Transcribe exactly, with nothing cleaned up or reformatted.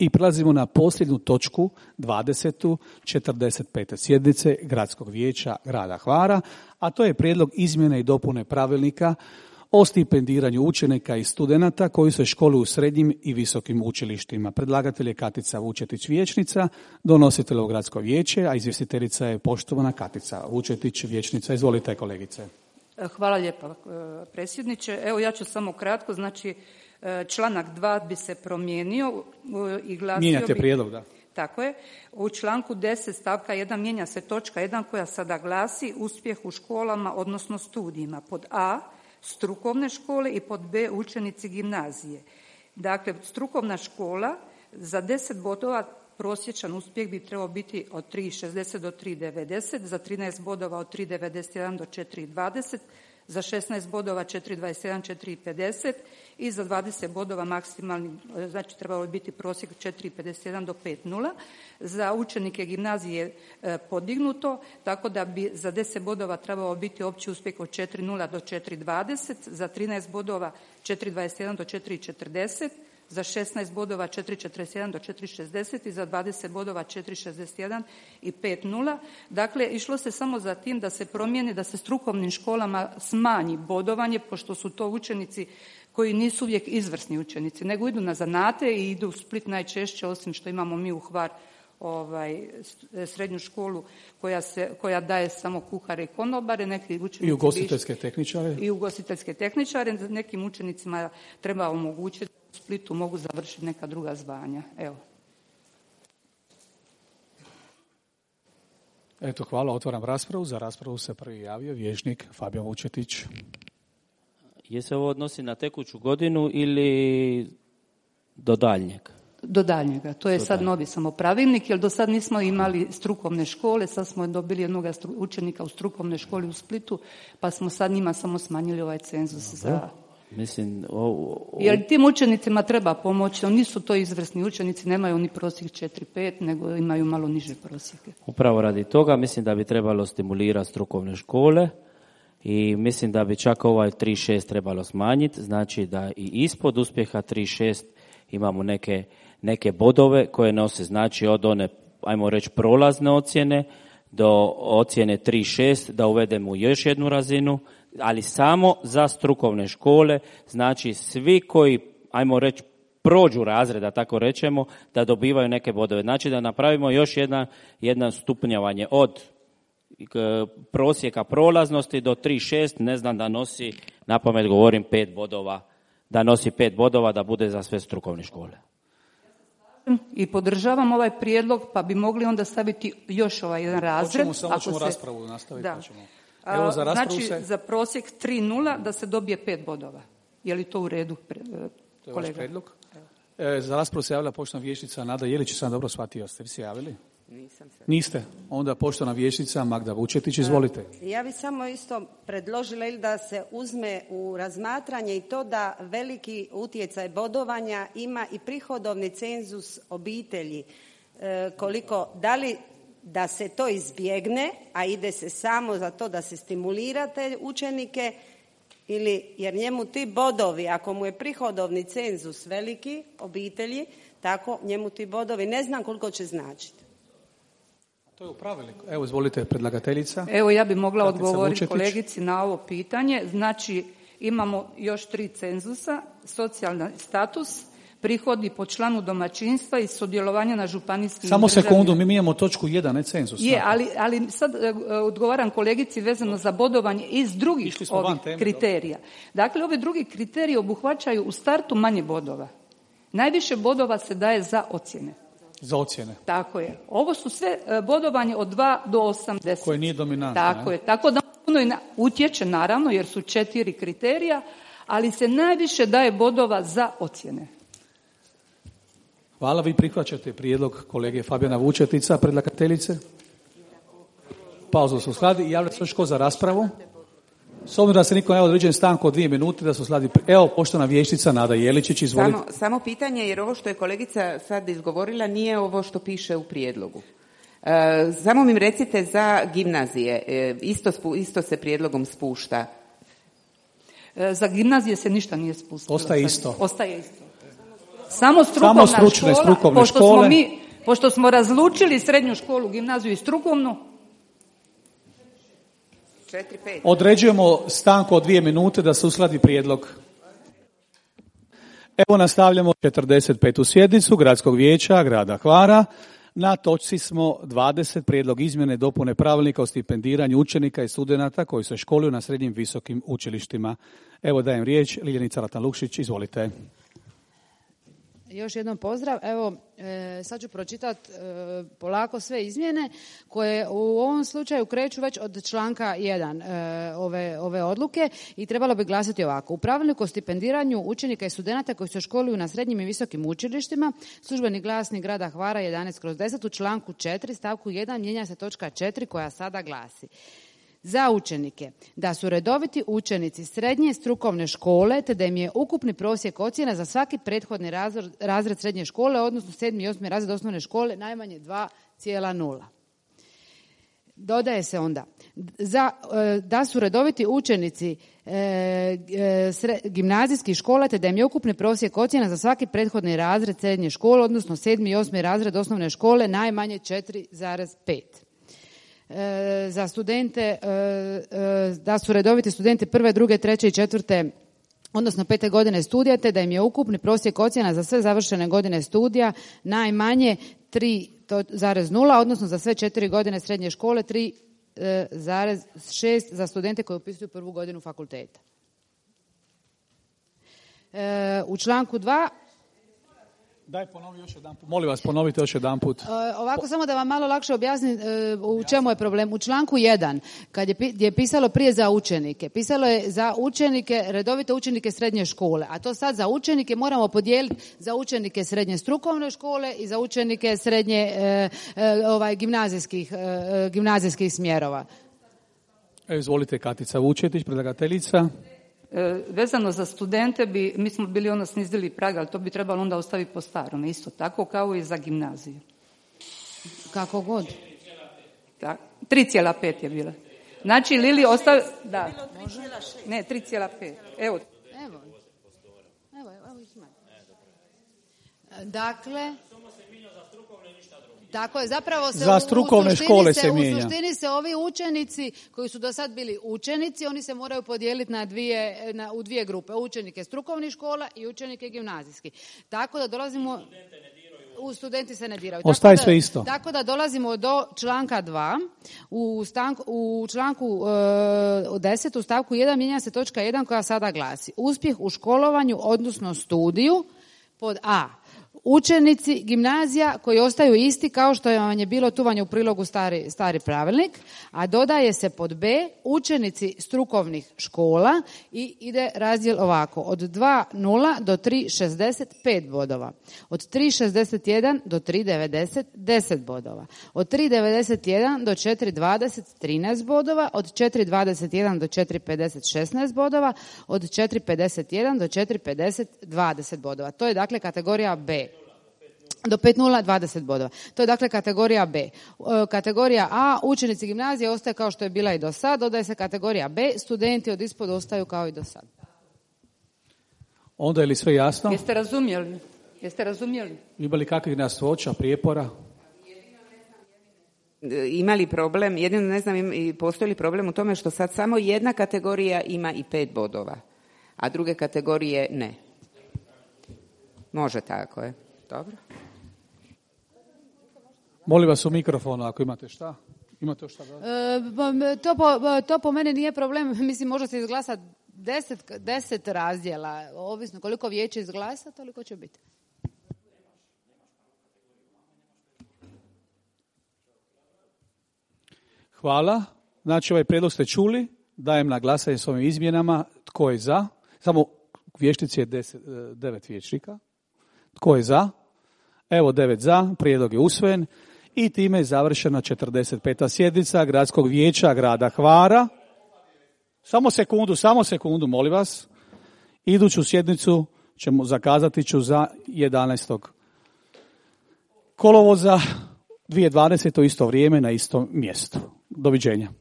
I prelazimo na posljednju točku dvadesetu četrdeset pete sjednice Gradskog vijeća grada Hvara, a to je prijedlog izmjene i dopune pravilnika o stipendiranju učenika i studenata koji se školuju u srednjim i visokim učilištima. Predlagatelj je Katica Vučetić vijećnica, donositelj ovog Gradsko vijeće, a izvjestiteljica je poštovana Katica Vučetić vijećnica. Izvolite kolegice. Hvala lijepa predsjedniče. Evo ja ću samo kratko, znači članak dva bi se promijenio i glasio bi... Mijenjate prijedlog, da. Tako je. U članku deset stavka jedan mijenja se točka jedan koja sada glasi uspjeh u školama, odnosno studijima. Pod A, strukovne škole i pod B, učenici gimnazije. Dakle, strukovna škola za deset bodova prosječan uspjeh bi trebao biti od tri zarez šezdeset do tri zarez devedeset, za trinaest bodova od tri zarez devedeset jedan do četiri zarez dvadeset, za šesnaest bodova četiri zarez dvadeset jedan, četiri zarez pedeset i za dvadeset bodova maksimalni, znači trebalo bi biti prosjek četiri zarez pedeset jedan do pet zarez nula. Za učenike gimnazije e, podignuto, tako da bi za deset bodova trebalo biti opći uspjeh od četiri zarez nula do četiri zarez dvadeset, za trinaest bodova četiri zarez dvadeset jedan do četiri zarez četrdeset, za šesnaest bodova četiri zarez četrdeset jedan do četiri zarez šezdeset i za dvadeset bodova četiri zarez šezdeset jedan i pet zarez nula. Dakle, išlo se samo za tim da se promijeni, da se strukovnim školama smanji bodovanje, pošto su to učenici koji nisu uvijek izvrsni učenici, nego idu na zanate i idu u Split najčešće, osim što imamo mi u Hvar ovaj, srednju školu koja, se, koja daje samo kuhare i konobare. Neki učenici I ugostiteljske tehničare. I ugostiteljske tehničare. Nekim učenicima treba omogućiti da u Splitu mogu završiti neka druga zvanja. Evo. Eto, hvala. Otvaram raspravu. Za raspravu se prvi javio vijećnik Fabijan Vučetić. Je se ovo odnosi na tekuću godinu ili do daljnjeg? Do daljnjega. To je do sad daljnjeg. novi samo pravilnik, jer do sad nismo imali strukovne škole, sad smo dobili jednog učenika u strukovnoj školi u Splitu, pa smo sad njima samo smanjili ovaj cenzus. Za... Mislim, o, o... Jer tim učenicima treba pomoći, oni nisu to izvrsni učenici, nemaju ni prosjek četiri pet, nego imaju malo niže prosjeke. Upravo radi toga mislim da bi trebalo stimulirati strukovne škole i mislim da bi čak ovaj tri zarez šest trebalo smanjiti, znači da i ispod uspjeha tri zarez šest imamo neke, neke bodove koje nose, znači od one, ajmo reći, prolazne ocjene do ocjene tri zarez šest, da uvedemo još jednu razinu, ali samo za strukovne škole, znači svi koji, ajmo reći, prođu razreda, tako rečemo, da dobivaju neke bodove. Znači da napravimo još jedna, jedna stupnjavanje od prosjeka prolaznosti do tri zarez šest, ne znam, da nosi, na pamet govorim, pet bodova, da nosi pet bodova, da bude za sve strukovne škole. I podržavam ovaj prijedlog, pa bi mogli onda staviti još ovaj jedan razred. Hoćemo, samo ćemo se... raspravu nastaviti. Da. Pa ćemo. Evo, za znači, se... za prosjek tri zarez nula da se dobije pet bodova. Je li to u redu, kolega? To je vaš prijedlog. E, za raspravu se javila poštovana vijećnica Nada Jelić, sam dobro shvatio, ste vi se javili? Nisam se. Niste? Onda poštovana vijećnica Magda Vučetić, izvolite. Ja bih samo isto predložila ili da se uzme u razmatranje i to da veliki utjecaj bodovanja ima i prihodovni cenzus obitelji. E, koliko, da li da se to izbjegne, a ide se samo za to da se stimulira te učenike, ili jer njemu ti bodovi, ako mu je prihodovni cenzus veliki obitelji, tako njemu ti bodovi ne znam koliko će značiti. To je u pravilniku. Evo, izvolite, predlagateljica. Evo, ja bi mogla Katica odgovoriti Vučetić. kolegici na ovo pitanje. Znači, imamo još tri cenzusa, socijalni status, prihodi po članu domaćinstva i sudjelovanje na županijskim... Samo državnim... sekundu, mi imamo točku jedan, ne cenzus. Je, ali, ali sad uh, odgovaram kolegici vezano za bodovanje iz drugih ovih teme, kriterija. Dobro. Dakle, ove drugi kriteriji obuhvaćaju u startu manje bodova. Najviše bodova se daje za ocjene. Za ocjene. Tako je. Ovo su sve bodovanje od dva do osamdeset. Koje nije dominantno. Tako ne? je. Tako da puno i na, utječe, naravno, jer su četiri kriterija, ali se najviše daje bodova za ocjene. Hvala, vi prihvaćate prijedlog kolege Fabijana Vučetica, predlagateljice. Pauzu su sladi i javlja se još ko za raspravu. S obzirom da se niko ne određen stanku od dvije minute, da su sladi... Evo, poštovana vijećnica Nada Jeličić, izvolite. Samo, samo pitanje, jer ovo što je kolegica sad izgovorila nije ovo što piše u prijedlogu. E, samo mi recite za gimnazije, e, isto, spu, isto se prijedlogom spušta. E, za gimnazije se ništa nije spustilo. Ostaje isto. Ostaje isto. Samo strukovna Samo stručne, škola, strukovne pošto škole. smo mi, pošto smo razlučili srednju školu, gimnaziju i strukovnu. četiri pet. Određujemo stanku od dvije minute da se uskladi prijedlog. Evo nastavljamo četrdeset petu sjednicu Gradskog vijeća grada Hvara. Na točci smo dvadeset prijedlog izmjene i dopune pravilnika o stipendiranju učenika i studenata koji se školuju na srednjim visokim učilištima. Evo dajem riječ Ljeljenica Ratan-Lukšić, izvolite. Još jednom pozdrav. Evo, e, sad ću pročitati e, polako sve izmjene koje u ovom slučaju kreću već od članka jedan e, ove, ove odluke i trebalo bi glasiti ovako. U pravilniku o stipendiranju učenika i studenata koji se školuju na srednjim i visokim učilištima, službeni glasnik grada Hvara jedanaest kroz deset u članku četiri stavku jedan mijenja se točka četiri koja sada glasi: za učenike da su redoviti učenici srednje strukovne škole te da im je ukupni prosjek ocjena za svaki prethodni razred, razred srednje škole, odnosno sedmi i osmi razred osnovne škole, najmanje dva zarez nula. Dodaje se onda za, da su redoviti učenici e, e, sre, gimnazijskih škola te da im je ukupni prosjek ocjena za svaki prethodni razred srednje škole, odnosno sedmi i osmi razred osnovne škole, najmanje četiri zarez pet. E, za studente, e, e, da su redoviti studenti prve, druge, treće i četvrte, odnosno pete godine studija, te da im je ukupni prosjek ocjena za sve završene godine studija najmanje tri zarez nula, odnosno za sve četiri godine srednje škole tri zarez šest za studente koji upisuju prvu godinu fakulteta. E, u članku dva Daj ponovi još jedan put. Molim vas, ponovite još jedan put. E, ovako, samo da vam malo lakše objasnim e, u čemu je problem. U članku jedan, kad je, je pisalo prije za učenike, pisalo je za učenike, redovite učenike srednje škole, a to sad za učenike moramo podijeliti za učenike srednje strukovne škole i za učenike srednje e, e, ovaj, gimnazijskih, e, gimnazijskih smjerova. E, izvolite, Katica Vučetić, predlagateljica. E, vezano za studente, bi, mi smo bili ono snizili prag, ali to bi trebalo onda ostaviti po starome, isto tako kao i za gimnaziju. Kako god. tri zarez pet je bila. Znači, Lili ostavi... Da. Ne, tri zarez pet. Evo. Evo. Evo, evo ih ima. Dakle... Tako je, zapravo se za strukovne u škole se, se mijenja. U suštini se ovi učenici koji su do sad bili učenici, oni se moraju podijeliti na dvije, na, u dvije grupe, učenike strukovnih škola i učenike gimnazijskih. Tako da dolazimo... U studenti se ne diraju. Ostaje tako sve da, isto. Tako da dolazimo do članka dva. U, stanku, u članku e, deset u stavku jedan mijenja se točka jedan koja sada glasi: uspjeh u školovanju, odnosno studiju, pod A. Učenici gimnazija koji ostaju isti kao što vam je bilo tuvanje u prilogu stari, stari pravilnik, a dodaje se pod B učenici strukovnih škola i ide razdjel ovako: od dva zarez nula do tri zarez šezdeset pet bodova, od tri zarez šezdeset jedan do tri zarez devedeset deset bodova, od tri zarez devedeset jedan do četiri zarez dvadeset trinaest bodova, od četiri zarez dvadeset jedan do četiri zarez pedeset šesnaest bodova, od četiri zarez pedeset jedan do četiri zarez pedeset dvadeset bodova. To je dakle kategorija B. Do pet zarez nula dvadeset bodova. To je dakle kategorija B. Kategorija A, učenici gimnazije ostaje kao što je bila i do sad, dodaje se kategorija B, studenti od ispod ostaju kao i do sad. Onda je li sve jasno? Jeste razumjeli? Jeste razumjeli? Ima li kakvih nejasnoća, prijepora? Ima li problem, jedino ne znam postoji li problem u tome što sad samo jedna kategorija ima i pet bodova, a druge kategorije ne. Može tako, je. Dobro. Molim vas u mikrofonu ako imate šta. Imate šta da... E, to, po, to po meni nije problem. Mislim, može se izglasati deset, deset razdjela. Ovisno koliko vijeće izglasa, toliko će biti. Hvala. Znači, ovaj prijedlog ste čuli. Dajem na glasanje s ovim izmjenama. Tko je za? Samo vještici je deset, devet vijećnika. Tko je za? Evo devet za, prijedlog je usvojen i time je završena četrdeset peta sjednica Gradskog vijeća grada Hvara. Samo sekundu, samo sekundu, molim vas. Iduću sjednicu ćemo zakazati ću za jedanaestog kolovoza dvije tisuće dvadesete u isto vrijeme na istom mjestu. Doviđenja.